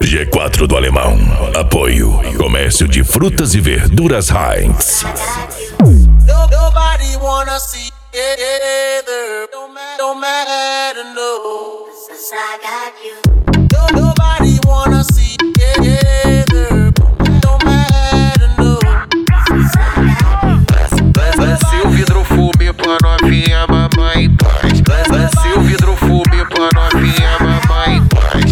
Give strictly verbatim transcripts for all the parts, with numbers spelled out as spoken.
G quatro do Alemão. Apoio. Comércio de frutas e verduras Heinz. Nobody wanna see together. Don't matter, no. Since I got you. Nobody wanna see together. Don't matter, no. Since I got you. Lance o vidro fume pra novinha, mamãe em paz. Lance o vidro fume pra novinha, mamãe em paz.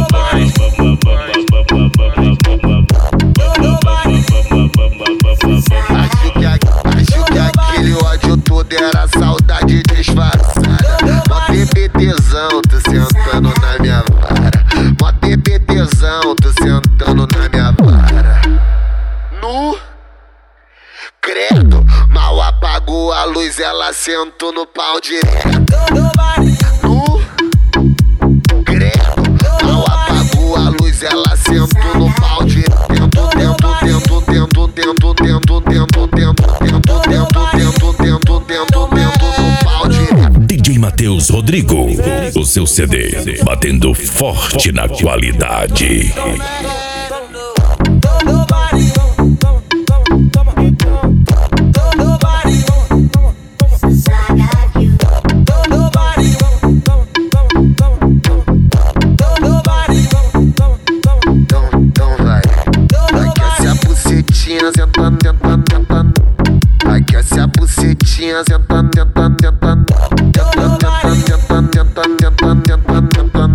Acho que, acho que aquele ódio todo era saudade disfarçada. Mó TBTzão, tu sentando na minha vara. Mó TBTzão, tu sentando na minha vara. Nu, credo, mal apagou a luz, ela sentou no pau direto. Nu, credo, mal apagou a luz, ela sentou no pau direto. Tento, tento, tento, tento, tento, tento, tento, tento, tento, tento, tento, tento, tento, tento no pau direto. D J Matheus Rodrigo, o seu C D, batendo forte na qualidade. Sentando, sentando, sentando. Aquece a bucetinha, sentando, sentando, sentando. Sentando, sentando, sentando, sentando, sentando,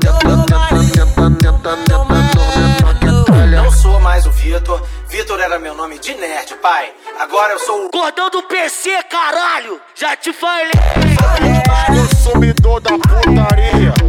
sentando. Não sou mais o Vitor. Vitor era meu nome de nerd, pai. Agora eu sou o gordão do P C, caralho. Já te falei. Consumidor da putaria.